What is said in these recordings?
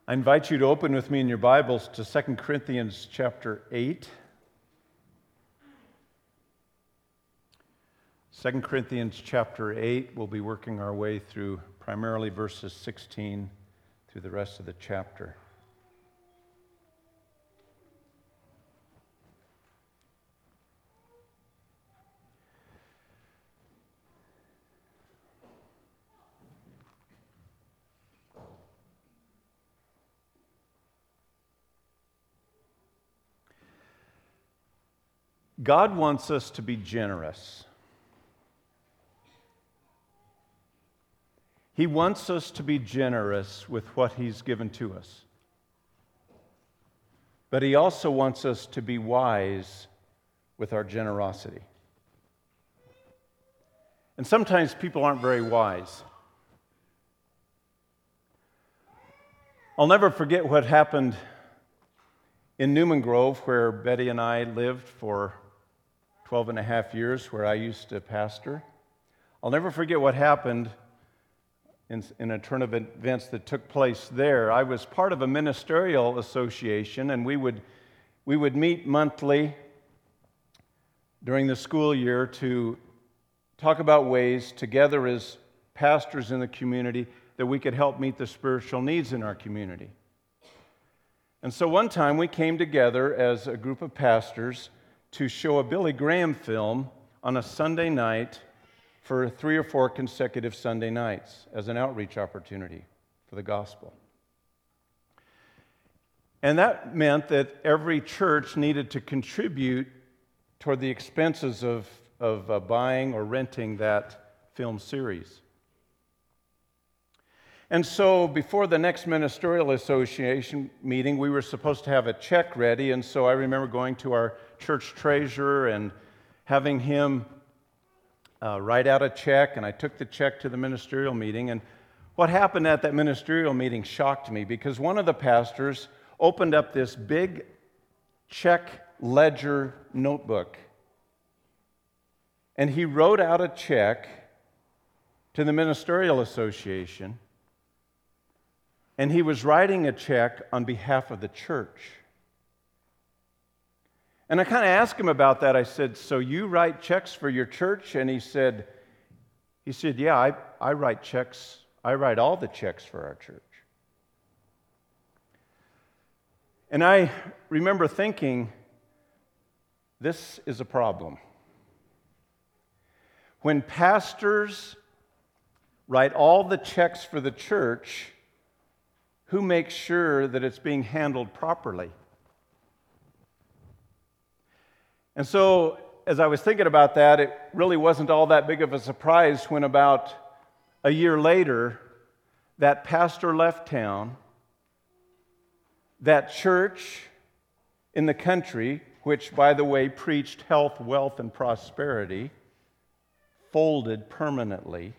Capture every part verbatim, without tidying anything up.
I invite you to open with me in your Bibles to Second Corinthians chapter eight. Second Corinthians chapter eight, we'll be working our way through primarily verses sixteen through the rest of the chapter. God wants us to be generous. He wants us to be generous with what He's given to us. But He also wants us to be wise with our generosity. And sometimes people aren't very wise. I'll never forget what happened in Newman Grove, where Betty and I lived for twelve and a half years, where I used to pastor. I'll never forget what happened in, in a turn of events that took place there. I was part of a ministerial association, and we would, we would meet monthly during the school year to talk about ways together as pastors in the community that we could help meet the spiritual needs in our community. And so one time we came together as a group of pastors to show a Billy Graham film on a Sunday night for three or four consecutive Sunday nights as an outreach opportunity for the gospel. And that meant that every church needed to contribute toward the expenses of, of uh, buying or renting that film series. And so before the next ministerial association meeting, we were supposed to have a check ready, and so I remember going to our church treasurer and having him uh, write out a check, and I took the check to the ministerial meeting. And what happened at that ministerial meeting shocked me, because one of the pastors opened up this big check ledger notebook, and he wrote out a check to the ministerial association. And he was writing a check on behalf of the church. And I kind of asked him about that. I said, "So you write checks for your church?" And he said, he said, "Yeah, I, I write checks. I write all the checks for our church." And I remember thinking, this is a problem. When pastors write all the checks for the church, who makes sure that it's being handled properly? And so, as I was thinking about that, it really wasn't all that big of a surprise when about a year later, that pastor left town. That church in the country, which, by the way, preached health, wealth, and prosperity, folded permanently.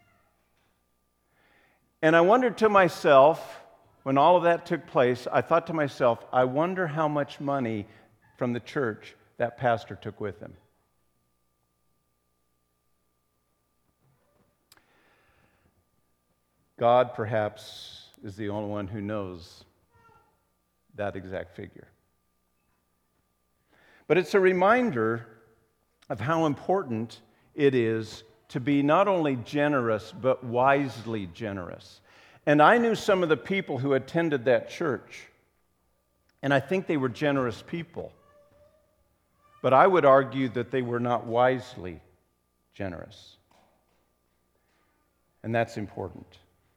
And I wondered to myself, when all of that took place, I thought to myself, I wonder how much money from the church that pastor took with him. God, perhaps, is the only one who knows that exact figure. But it's a reminder of how important it is to be not only generous, but wisely generous. And I knew some of the people who attended that church, and I think they were generous people. But I would argue that they were not wisely generous. And that's important.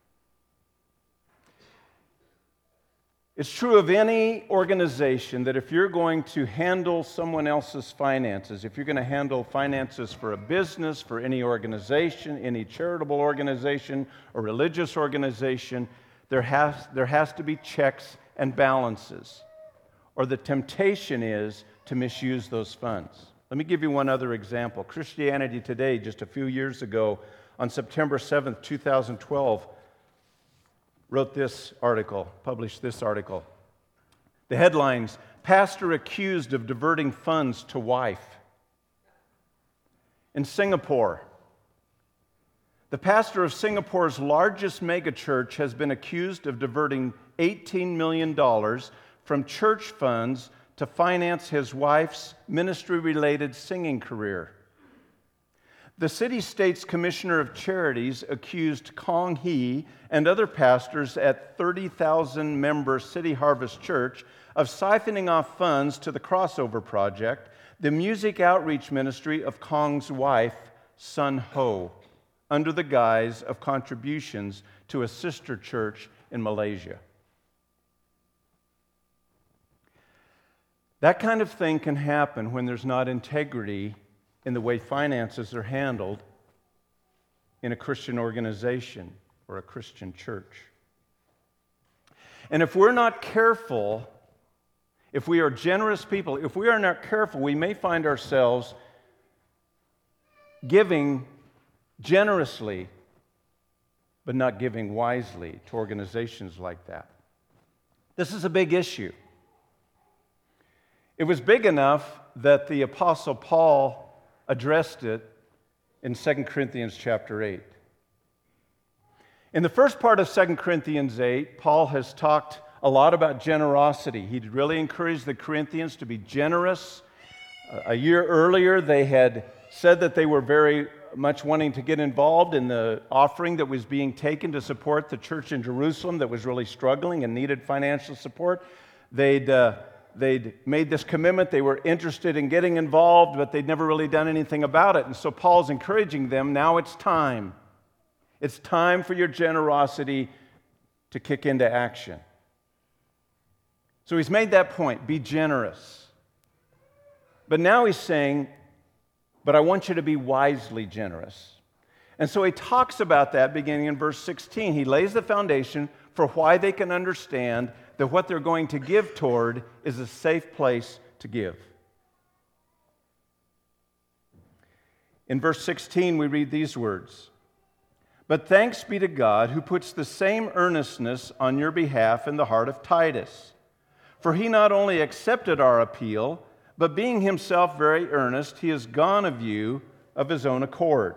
It's true of any organization that if you're going to handle someone else's finances, if you're going to handle finances for a business, for any organization, any charitable organization or religious organization, there has, there has to be checks and balances, or the temptation is to misuse those funds. Let me give you one other example. Christianity Today, just a few years ago, on September seventh, two thousand twelve, wrote this article, published this article. The headlines: "Pastor accused of diverting funds to wife." In Singapore, The pastor of Singapore's largest megachurch has been accused of diverting eighteen million dollars from church funds to finance his wife's ministry-related singing career. The city-state's commissioner of charities accused Kong Hee and other pastors at thirty thousand member City Harvest Church of siphoning off funds to the Crossover Project, the music outreach ministry of Kong's wife, Sun Ho, under the guise of contributions to a sister church in Malaysia. That kind of thing can happen when there's not integrity in the way finances are handled in a Christian organization or a Christian church. And if we're not careful, if we are generous people, if we are not careful, we may find ourselves giving generously, but not giving wisely to organizations like that. This is a big issue. It was big enough that the Apostle Paul addressed it in Second Corinthians chapter eight. In the first part of Second Corinthians eight, Paul has talked a lot about generosity. He really encouraged the Corinthians to be generous. A year earlier, they had said that they were very much wanting to get involved in the offering that was being taken to support the church in Jerusalem that was really struggling and needed financial support. They'd, uh, they'd made this commitment. They were interested in getting involved, but they'd never really done anything about it. And so Paul's encouraging them, now it's time. It's time for your generosity to kick into action. So he's made that point, be generous. But now he's saying, but I want you to be wisely generous. And so he talks about that beginning in verse sixteen. He lays the foundation for why they can understand that what they're going to give toward is a safe place to give. In verse sixteen, we read these words, "But thanks be to God who puts the same earnestness on your behalf in the heart of Titus. For he not only accepted our appeal, but being himself very earnest, he has gone of you of his own accord."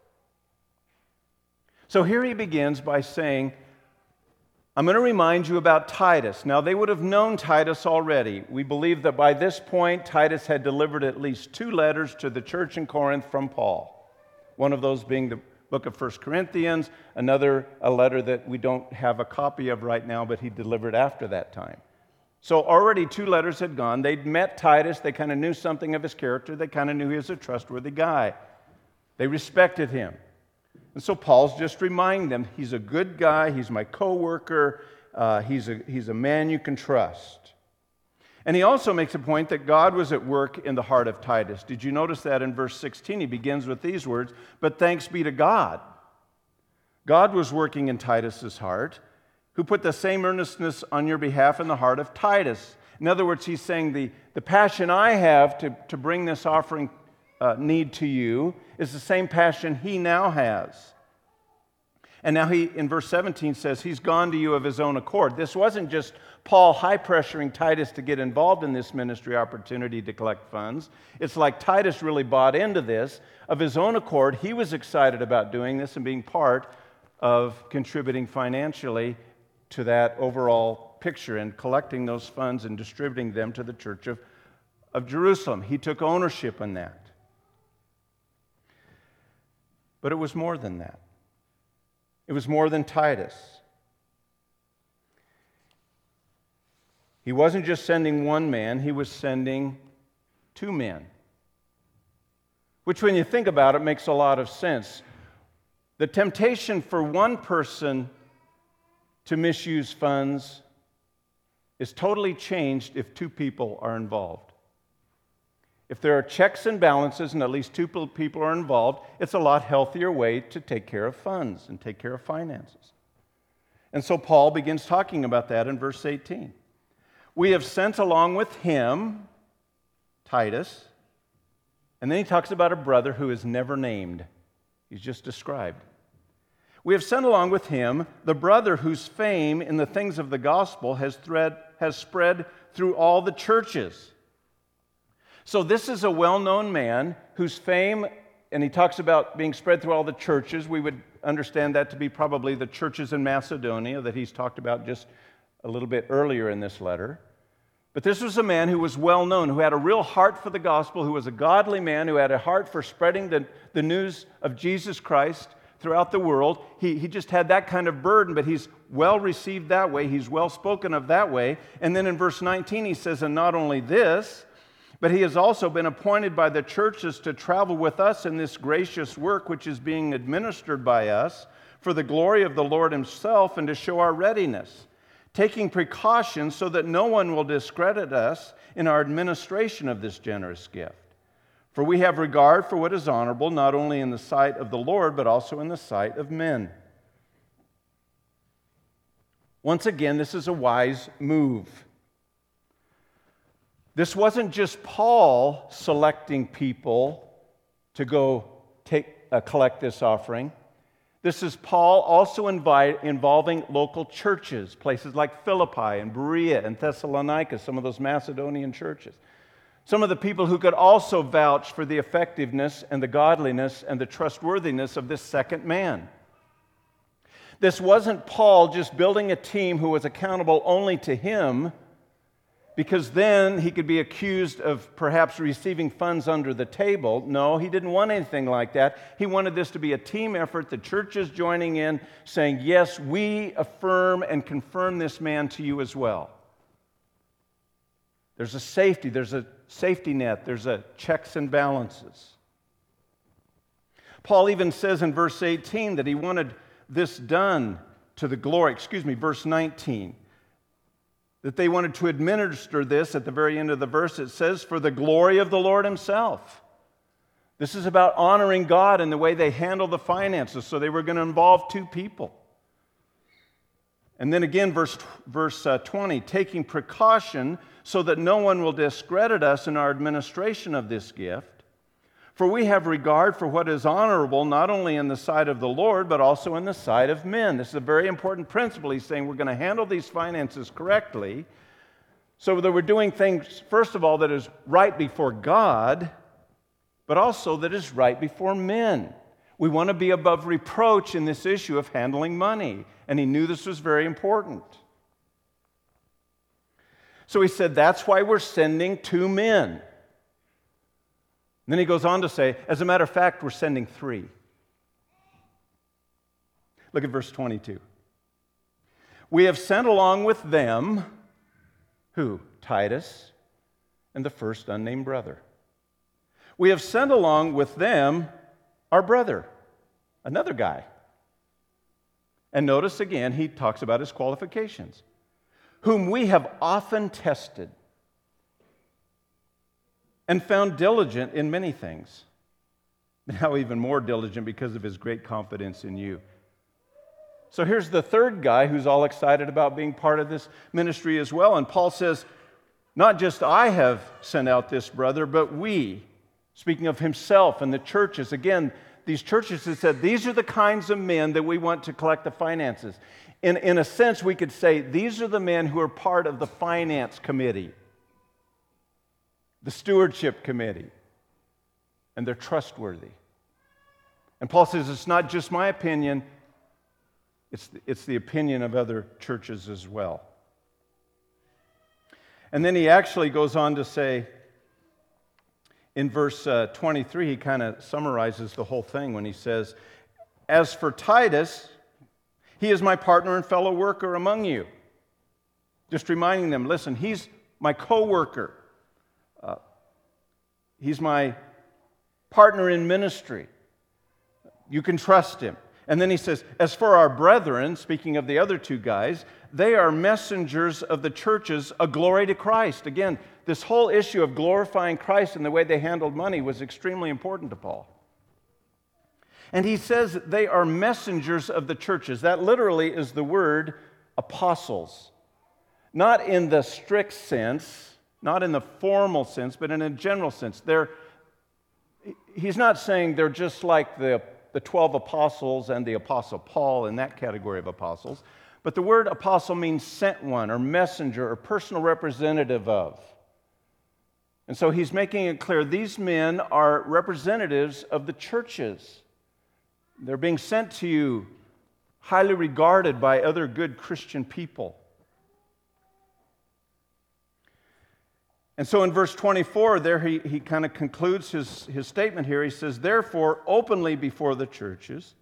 So here he begins by saying, I'm going to remind you about Titus. Now, they would have known Titus already. We believe that by this point, Titus had delivered at least two letters to the church in Corinth from Paul. One of those being the book of First Corinthians, another a letter that we don't have a copy of right now, but he delivered after that time. So already two letters had gone. They'd met Titus. They kind of knew something of his character. They kind of knew he was a trustworthy guy. They respected him. And so Paul's just reminding them, he's a good guy. He's my co-worker. Uh, he's, a, he's a man you can trust. And he also makes a point that God was at work in the heart of Titus. Did you notice that in verse sixteen? He begins with these words, "But thanks be to God." God was working in Titus's heart, who put the same earnestness on your behalf in the heart of Titus. In other words, he's saying the, the passion I have to, to bring this offering uh, need to you is the same passion he now has. And now he, in verse seventeen, says he's gone to you of his own accord. This wasn't just Paul high-pressuring Titus to get involved in this ministry opportunity to collect funds. It's like Titus really bought into this. Of his own accord, he was excited about doing this and being part of contributing financially to that overall picture and collecting those funds and distributing them to the church of, of Jerusalem. He took ownership in that. But it was more than that. It was more than Titus. He wasn't just sending one man, he was sending two men. Which, when you think about it, makes a lot of sense. The temptation for one person to misuse funds is totally changed if two people are involved. If there are checks and balances and at least two people are involved, it's a lot healthier way to take care of funds and take care of finances. And so Paul begins talking about that in verse eighteen. "We have sent along with him," Titus, and then he talks about a brother who is never named. He's just described. "We have sent along with him the brother whose fame in the things of the gospel has, thread, has spread through all the churches." So this is a well-known man whose fame, and he talks about being spread through all the churches. We would understand that to be probably the churches in Macedonia that he's talked about just a little bit earlier in this letter. But this was a man who was well known, who had a real heart for the gospel, who was a godly man, who had a heart for spreading the, the news of Jesus Christ throughout the world. He, he just had that kind of burden, but he's well received that way. He's well spoken of that way. And then in verse nineteen, he says, and not only this, but he has also been appointed by the churches to travel with us in this gracious work which is being administered by us for the glory of the Lord himself and to show our readiness, taking precautions so that no one will discredit us in our administration of this generous gift. For we have regard for what is honorable, not only in the sight of the Lord, but also in the sight of men. Once again, this is a wise move. This wasn't just Paul selecting people to go take, uh, collect this offering. This is Paul also invite, involving local churches, places like Philippi and Berea and Thessalonica, some of those Macedonian churches. Some of the people who could also vouch for the effectiveness and the godliness and the trustworthiness of this second man. This wasn't Paul just building a team who was accountable only to him, because then he could be accused of perhaps receiving funds under the table. No, he didn't want anything like that. He wanted this to be a team effort, the churches joining in, saying, yes, we affirm and confirm this man to you as well. There's a safety, there's a safety net, there's a checks and balances. Paul even says in verse eighteen that he wanted this done to the glory, excuse me, verse nineteen, that they wanted to administer this at the very end of the verse. It says, for the glory of the Lord himself. This is about honoring God in the way they handle the finances, so they were going to involve two people. And then again, verse, verse uh, twenty, taking precaution so that no one will discredit us in our administration of this gift. For we have regard for what is honorable, not only in the sight of the Lord, but also in the sight of men. This is a very important principle. He's saying we're going to handle these finances correctly, so that we're doing things, first of all, that is right before God, but also that is right before men. We want to be above reproach in this issue of handling money, and he knew this was very important. So he said, that's why we're sending two men. And then he goes on to say, as a matter of fact, we're sending three. Look at verse twenty-two. We have sent along with them, who? Titus and the first unnamed brother. We have sent along with them our brother, another guy. And notice again, he talks about his qualifications. Whom we have often tested and found diligent in many things. Now even more diligent because of his great confidence in you. So here's the third guy who's all excited about being part of this ministry as well. And Paul says, not just I have sent out this brother, but we, speaking of himself and the churches. Again, these churches have said, these are the kinds of men that we want to collect the finances. In, in a sense, we could say, these are the men who are part of the finance committee, the stewardship committee, and they're trustworthy. And Paul says, it's not just my opinion, it's the, it's the opinion of other churches as well. And then he actually goes on to say, in verse uh, twenty-three, he kind of summarizes the whole thing when he says, as for Titus, he is my partner and fellow worker among you. Just reminding them, listen, he's my co-worker. Uh, he's my partner in ministry. You can trust him. And then he says, as for our brethren, speaking of the other two guys, they are messengers of the churches, a glory to Christ. Again, this whole issue of glorifying Christ and the way they handled money was extremely important to Paul. And he says they are messengers of the churches. That literally is the word apostles. Not in the strict sense, not in the formal sense, but in a general sense. They're, he's not saying they're just like the, the twelve apostles and the apostle Paul in that category of apostles. But the word apostle means sent one or messenger or personal representative of. And so he's making it clear these men are representatives of the churches. They're being sent to you, highly regarded by other good Christian people. And so in verse twenty-four, there he, he kind of concludes his, his statement here. He says, therefore, openly before the churches,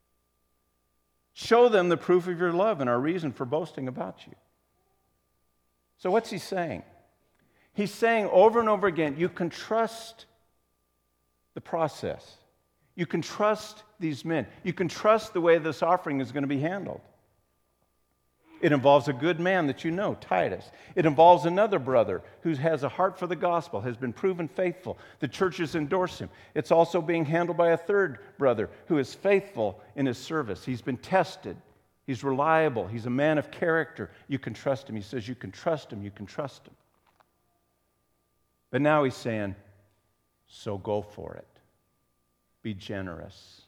show them the proof of your love and our reason for boasting about you. So what's he saying? He's saying over and over again, you can trust the process. You can trust these men. You can trust the way this offering is going to be handled. It involves a good man that you know, Titus. It involves another brother who has a heart for the gospel, has been proven faithful. The churches endorse him. It's also being handled by a third brother who is faithful in his service. He's been tested. He's reliable. He's a man of character. You can trust him. He says you can trust him. You can trust him. But now he's saying, so go for it. Be generous.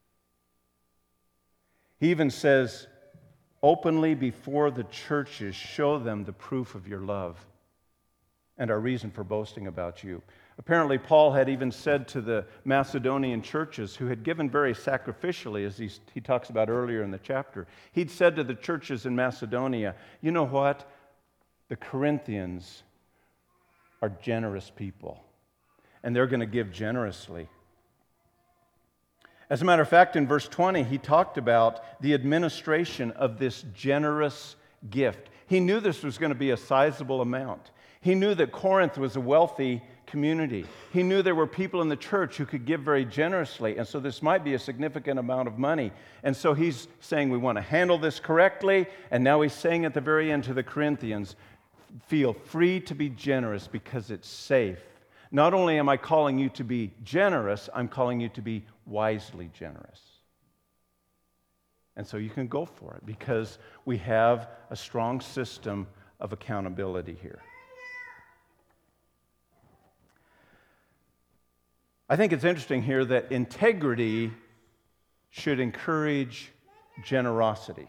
He even says, openly before the churches, show them the proof of your love and our reason for boasting about you. Apparently, Paul had even said to the Macedonian churches who had given very sacrificially, as he, he talks about earlier in the chapter, he'd said to the churches in Macedonia, you know what? The Corinthians are generous people, and they're going to give generously. As a matter of fact, in verse twenty, he talked about the administration of this generous gift. He knew this was going to be a sizable amount. He knew that Corinth was a wealthy community. He knew there were people in the church who could give very generously, and so this might be a significant amount of money. And so he's saying we want to handle this correctly, and now he's saying at the very end to the Corinthians, feel free to be generous because it's safe. Not only am I calling you to be generous, I'm calling you to be wisely generous. And so you can go for it because we have a strong system of accountability here. I think it's interesting here that integrity should encourage generosity.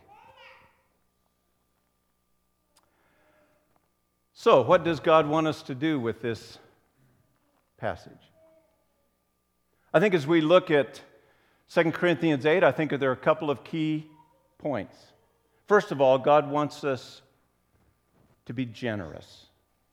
So, what does God want us to do with this passage? I think as we look at Second Corinthians eight, I think there are a couple of key points. First of all, God wants us to be generous.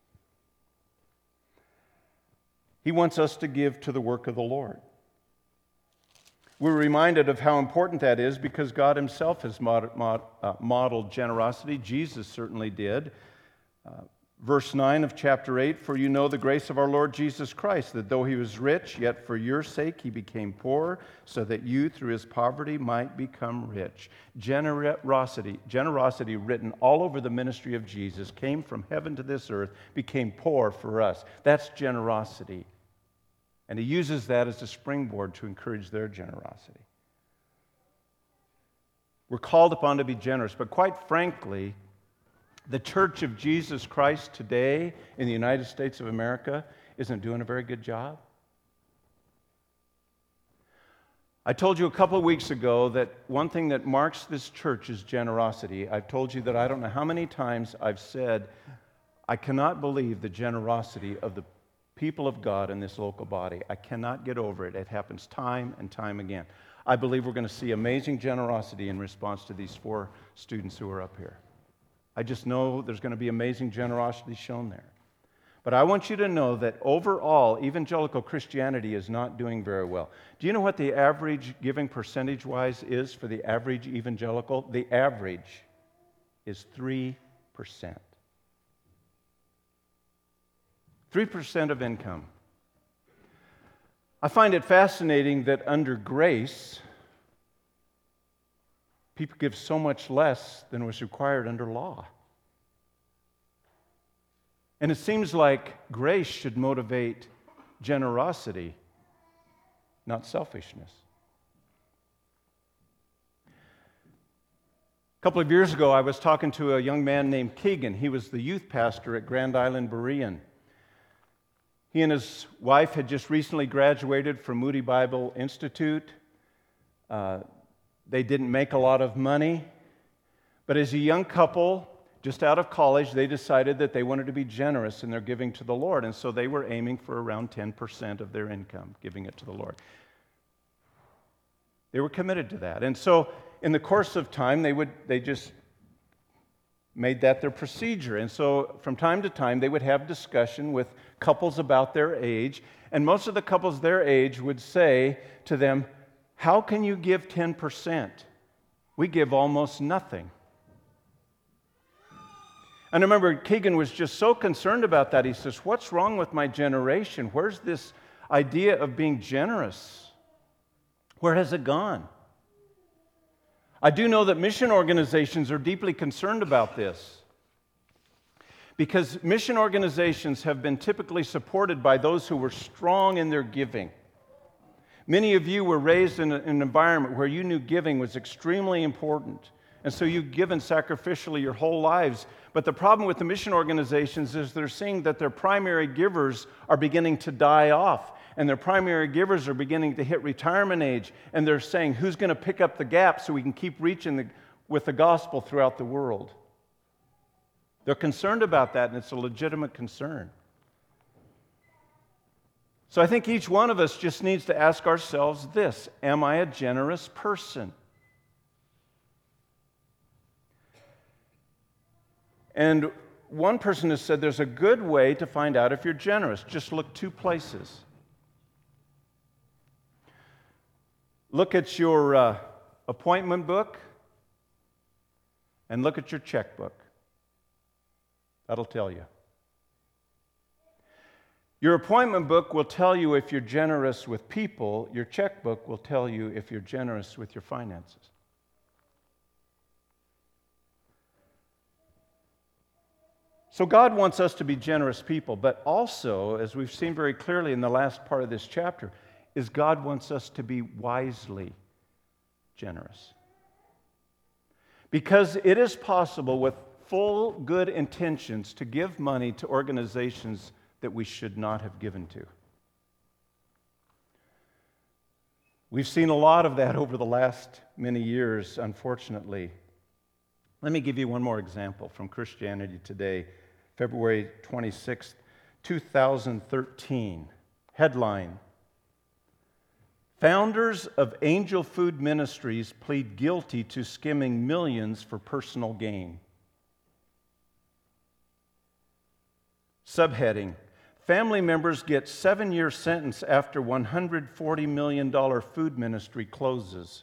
He wants us to give to the work of the Lord. We're reminded of how important that is because God himself has mod- mod- uh, modeled generosity. Jesus certainly did. Uh, Verse nine of chapter eight, for you know the grace of our Lord Jesus Christ, that though he was rich, yet for your sake he became poor, so that you through his poverty might become rich. Generosity, generosity written all over the ministry of Jesus, came from heaven to this earth, became poor for us. That's generosity. And he uses that as a springboard to encourage their generosity. We're called upon to be generous, but quite frankly, the Church of Jesus Christ today in the United States of America isn't doing a very good job. I told you a couple of weeks ago that one thing that marks this church is generosity. I've told you that I don't know how many times I've said, I cannot believe the generosity of the people of God in this local body. I cannot get over it. It happens time and time again. I believe we're going to see amazing generosity in response to these four students who are up here. I just know there's going to be amazing generosity shown there. But I want you to know that overall, evangelical Christianity is not doing very well. Do you know what the average giving percentage-wise is for the average evangelical? The average is three percent. three percent of income. I find it fascinating that under grace, people give so much less than was required under law. And it seems like grace should motivate generosity, not selfishness. A couple of years ago, I was talking to a young man named Keegan. He was the youth pastor at Grand Island Berean. He and his wife had just recently graduated from Moody Bible Institute. Uh, They didn't make a lot of money, but as a young couple, just out of college, they decided that they wanted to be generous in their giving to the Lord, and so they were aiming for around ten percent of their income, giving it to the Lord. They were committed to that. And so in the course of time, they would they just made that their procedure. And so from time to time, they would have discussion with couples about their age. And most of the couples their age would say to them, how can you give ten percent? We give almost nothing. And I remember Keegan was just so concerned about that. He says, what's wrong with my generation? Where's this idea of being generous? Where has it gone? I do know that mission organizations are deeply concerned about this, because mission organizations have been typically supported by those who were strong in their giving. Many of you were raised in an environment where you knew giving was extremely important, and so you've given sacrificially your whole lives. But the problem with the mission organizations is they're seeing that their primary givers are beginning to die off, and their primary givers are beginning to hit retirement age, and they're saying, who's going to pick up the gap so we can keep reaching the, with the gospel throughout the world? They're concerned about that, and it's a legitimate concern. So I think each one of us just needs to ask ourselves this: am I a generous person? And one person has said there's a good way to find out if you're generous. Just look two places. Look at your uh, appointment book and look at your checkbook. That'll tell you. Your appointment book will tell you if you're generous with people. Your checkbook will tell you if you're generous with your finances. So God wants us to be generous people, but also, as we've seen very clearly in the last part of this chapter, is God wants us to be wisely generous. Because it is possible with full good intentions to give money to organizations that we should not have given to. We've seen a lot of that over the last many years, unfortunately. Let me give you one more example from Christianity Today, February twenty-sixth, two thousand thirteen. Headline: Founders of Angel Food Ministries plead guilty to skimming millions for personal gain. Subheading: Family members get seven-year sentence after one hundred forty million dollars food ministry closes.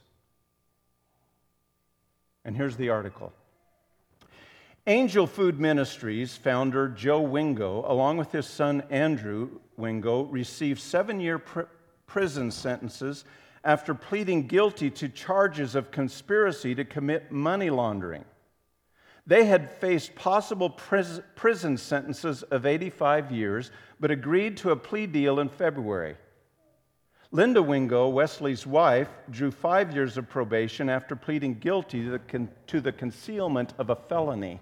And here's the article. Angel Food Ministries founder Joe Wingo, along with his son Andrew Wingo, received seven-year pr- prison sentences after pleading guilty to charges of conspiracy to commit money laundering. They had faced possible pris- prison sentences of eighty-five years, but agreed to a plea deal in February. Linda Wingo, Wesley's wife, drew five years of probation after pleading guilty to the, con- to the concealment of a felony.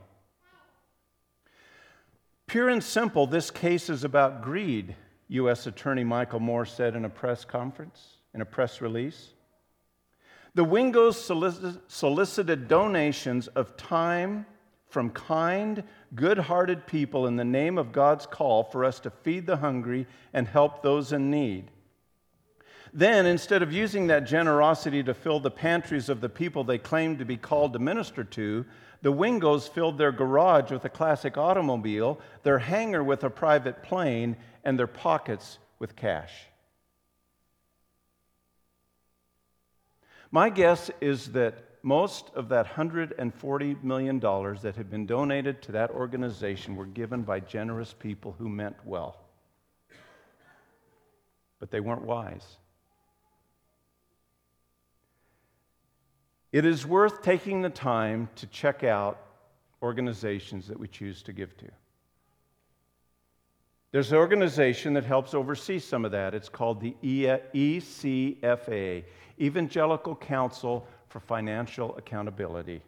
Pure and simple, this case is about greed, U S Attorney Michael Moore said in a press conference, in a press release. The Wingos solic- solicited donations of time from kind, good-hearted people in the name of God's call for us to feed the hungry and help those in need. Then, instead of using that generosity to fill the pantries of the people they claimed to be called to minister to, the Wingos filled their garage with a classic automobile, their hangar with a private plane, and their pockets with cash. My guess is that most of that one hundred forty million dollars that had been donated to that organization were given by generous people who meant well. But they weren't wise. It is worth taking the time to check out organizations that we choose to give to. There's an organization that helps oversee some of that. It's called the E C F A, Evangelical Council for Financial Accountability.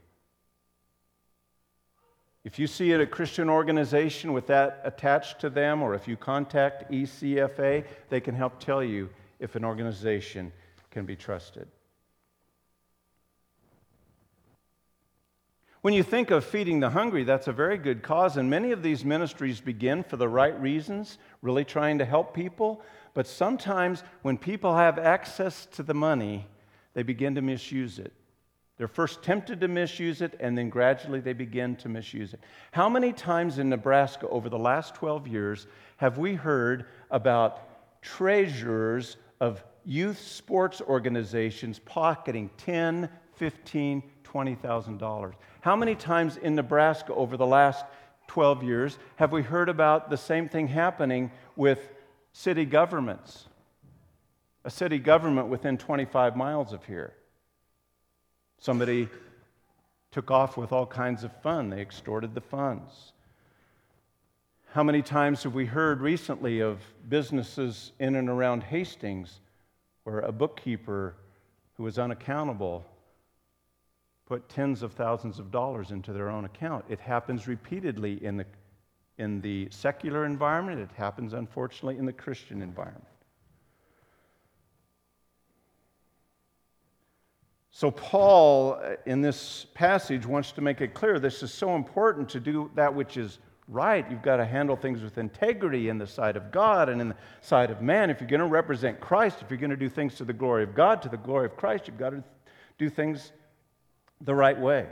If you see it a Christian organization with that attached to them, or if you contact E C F A, they can help tell you if an organization can be trusted. When you think of feeding the hungry, that's a very good cause, and many of these ministries begin for the right reasons, really trying to help people, but sometimes when people have access to the money, they begin to misuse it. They're first tempted to misuse it, and then gradually they begin to misuse it. How many times in Nebraska over the last twelve years have we heard about treasurers of youth sports organizations pocketing ten thousand dollars, fifteen thousand dollars, twenty thousand dollars? How many times in Nebraska over the last twelve years have we heard about the same thing happening with city governments? A city government within twenty-five miles of here. Somebody took off with all kinds of fun. They extorted the funds. How many times have we heard recently of businesses in and around Hastings where a bookkeeper who was unaccountable put tens of thousands of dollars into their own account? It happens repeatedly in the, in the secular environment. It happens, unfortunately, in the Christian environment. So Paul, in this passage, wants to make it clear this is so important to do that which is right. You've got to handle things with integrity in the sight of God and in the sight of man. If you're going to represent Christ, if you're going to do things to the glory of God, to the glory of Christ, you've got to do things the right way.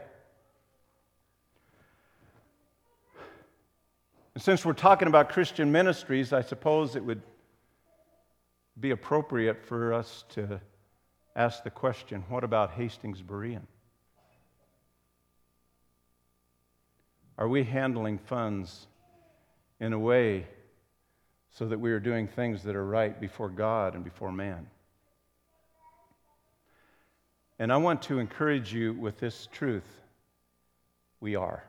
And since we're talking about Christian ministries, I suppose it would be appropriate for us to ask the question, what about Hastings Berean? Are we handling funds in a way so that we are doing things that are right before God and before man? And I want to encourage you with this truth. We are.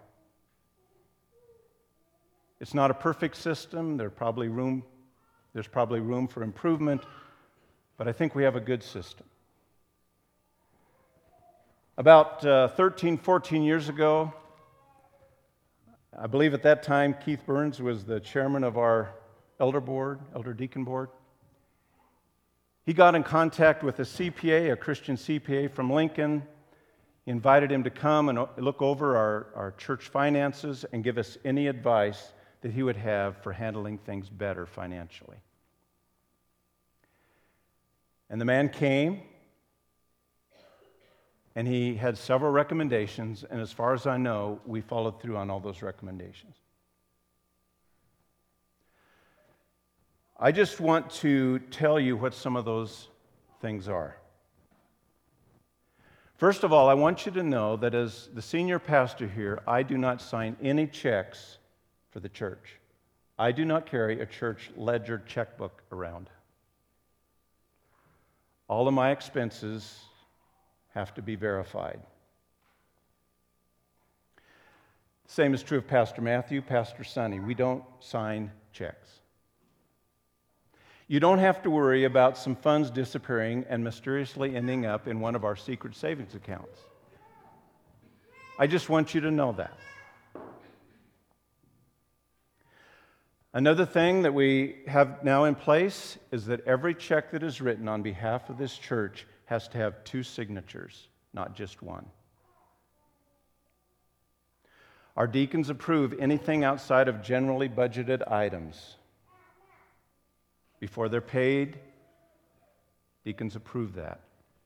It's not a perfect system. There's probably room, there's probably room for improvement, but I think we have a good system. About uh, thirteen, fourteen years ago, I believe at that time Keith Burns was the chairman of our elder board, elder deacon board. He got in contact with a C P A, a Christian C P A from Lincoln. He invited him to come and look over our, our church finances and give us any advice that he would have for handling things better financially. And the man came, and he had several recommendations, and as far as I know, we followed through on all those recommendations. I just want to tell you what some of those things are. First of all, I want you to know that as the senior pastor here, I do not sign any checks for the church. I do not carry a church ledger checkbook around. All of my expenses have to be verified. Same is true of Pastor Matthew, Pastor Sonny. We don't sign checks. You don't have to worry about some funds disappearing and mysteriously ending up in one of our secret savings accounts. I just want you to know that. Another thing that we have now in place is that every check that is written on behalf of this church has to have two signatures, not just one. Our deacons approve anything outside of generally budgeted items. Before they're paid, deacons approve that.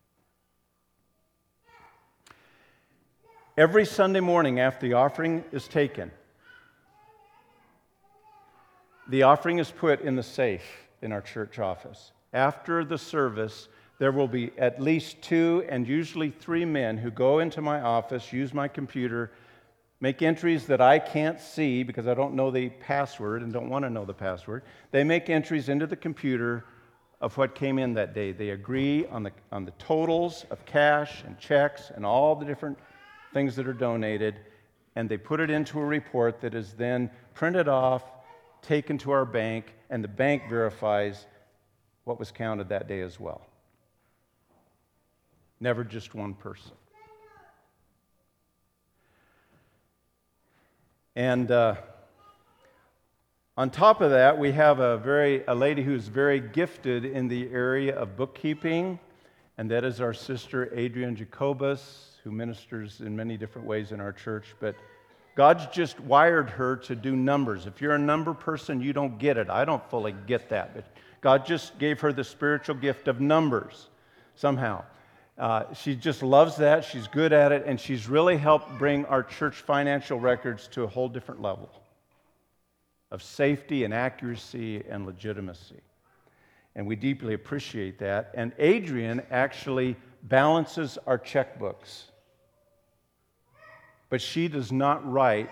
Every Sunday morning after the offering is taken, the offering is put in the safe in our church office. After the service, there will be at least two and usually three men who go into my office, use my computer, make entries that I can't see because I don't know the password and don't want to know the password. They make entries into the computer of what came in that day. They agree on the, on the totals of cash and checks and all the different things that are donated, and they put it into a report that is then printed off, taken to our bank, and the bank verifies what was counted that day as well. Never just one person. And uh, on top of that, we have a very a lady who's very gifted in the area of bookkeeping, and that is our sister Adrienne Jacobus, who ministers in many different ways in our church. But God's just wired her to do numbers. If you're a number person, you don't get it. I don't fully get that. But God just gave her the spiritual gift of numbers somehow. Uh, she just loves that. She's good at it, and she's really helped bring our church financial records to a whole different level of safety and accuracy and legitimacy. And we deeply appreciate that. And Adrian actually balances our checkbooks. But she does not write.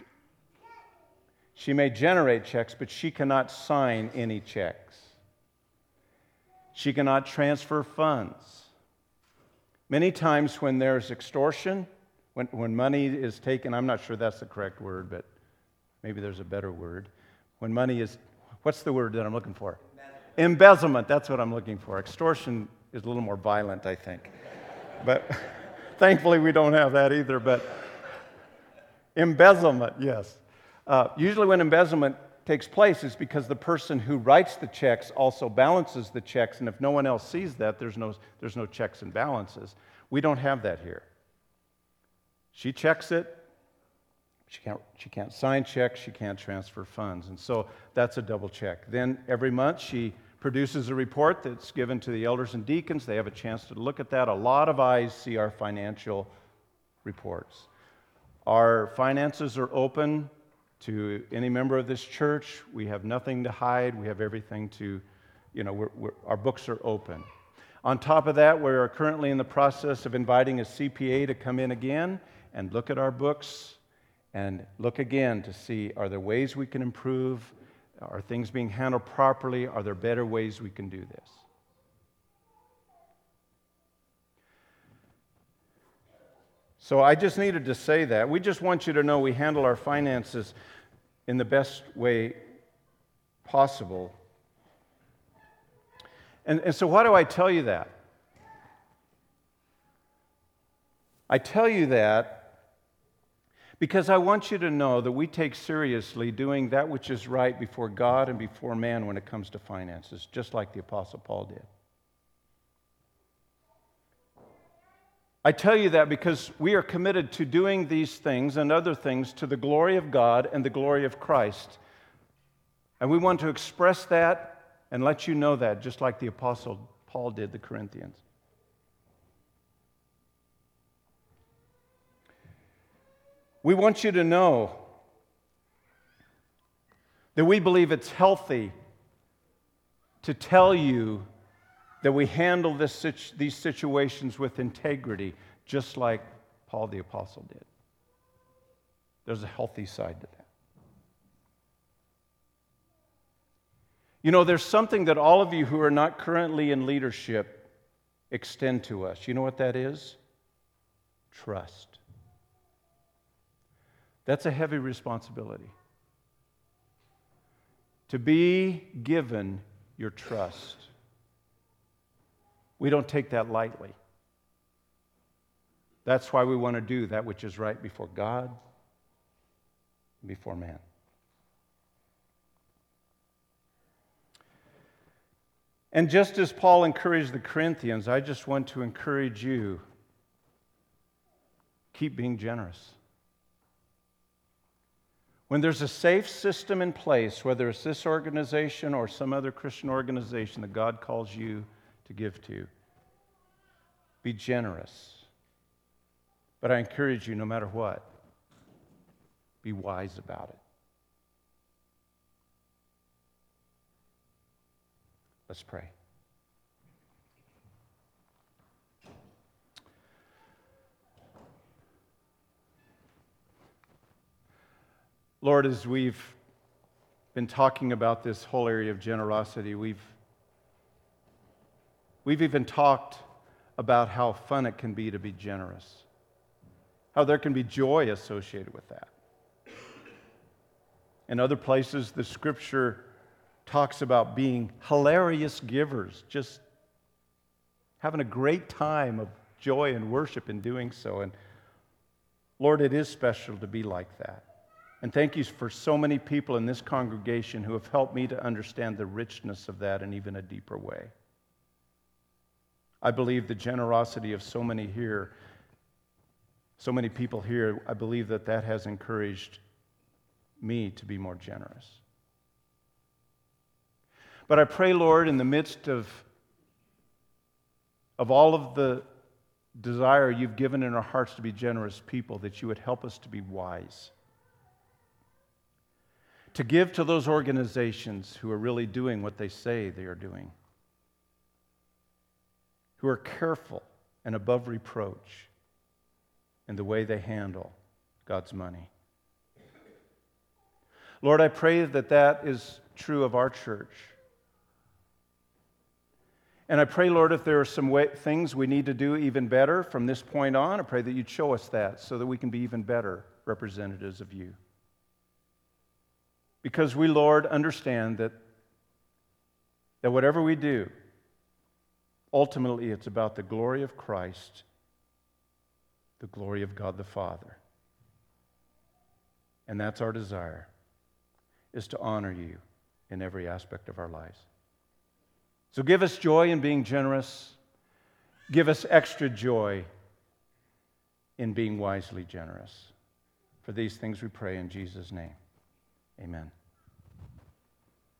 She may generate checks, but she cannot sign any checks. She cannot transfer funds. Many times when there's extortion, when, when money is taken, I'm not sure that's the correct word, but maybe there's a better word. When money is, what's the word that I'm looking for? Embezzlement. Embezzlement, that's what I'm looking for. Extortion is a little more violent, I think. But thankfully we don't have that either, but embezzlement, yes. Uh, usually when embezzlement takes place is because the person who writes the checks also balances the checks, and if no one else sees that, there's no, there's no checks and balances. We don't have that here. She checks it. She can't, she can't sign checks. She can't transfer funds. And so that's a double check. Then every month she produces a report that's given to the elders and deacons. They have a chance to look at that. A lot of eyes see our financial reports. Our finances are open to any member of this church. We have nothing to hide. We have everything to, you know, we're, we're, our books are open. On top of that, we are currently in the process of inviting a C P A to come in again and look at our books and look again to see, are there ways we can improve? Are things being handled properly? Are there better ways we can do this? So I just needed to say that. We just want you to know we handle our finances in the best way possible. And, and so why do I tell you that? I tell you that because I want you to know that we take seriously doing that which is right before God and before man when it comes to finances, just like the Apostle Paul did. I tell you that because we are committed to doing these things and other things to the glory of God and the glory of Christ. And we want to express that and let you know that, just like the Apostle Paul did the Corinthians. We want you to know that we believe it's healthy to tell you that we handle this, these situations with integrity, just like Paul the Apostle did. There's a healthy side to that. You know, there's something that all of you who are not currently in leadership extend to us. You know what that is? Trust. That's a heavy responsibility. To be given your trust. We don't take that lightly. That's why we want to do that which is right before God and before man. And just as Paul encouraged the Corinthians, I just want to encourage you, keep being generous. When there's a safe system in place, whether it's this organization or some other Christian organization that God calls you to give to, be generous. But I encourage you, no matter what, be wise about it. Let's pray. Lord, as we've been talking about this whole area of generosity, we've we've even talked about how fun it can be to be generous, how there can be joy associated with that. In other places, the Scripture talks about being hilarious givers, just having a great time of joy and worship in doing so. And Lord, it is special to be like that. And thank you for so many people in this congregation who have helped me to understand the richness of that in even a deeper way. I believe the generosity of so many here, so many people here, I believe that that has encouraged me to be more generous. But I pray, Lord, in the midst of, of all of the desire you've given in our hearts to be generous people, that you would help us to be wise. To give to those organizations who are really doing what they say they are doing, who are careful and above reproach in the way they handle God's money. Lord, I pray that that is true of our church. And I pray, Lord, if there are some way, things we need to do even better from this point on, I pray that you'd show us that so that we can be even better representatives of you. Because we, Lord, understand that, that whatever we do, ultimately it's about the glory of Christ, the glory of God the Father. And that's our desire, is to honor you in every aspect of our lives. So give us joy in being generous. Give us extra joy in being wisely generous. For these things we pray in Jesus' name. Amen.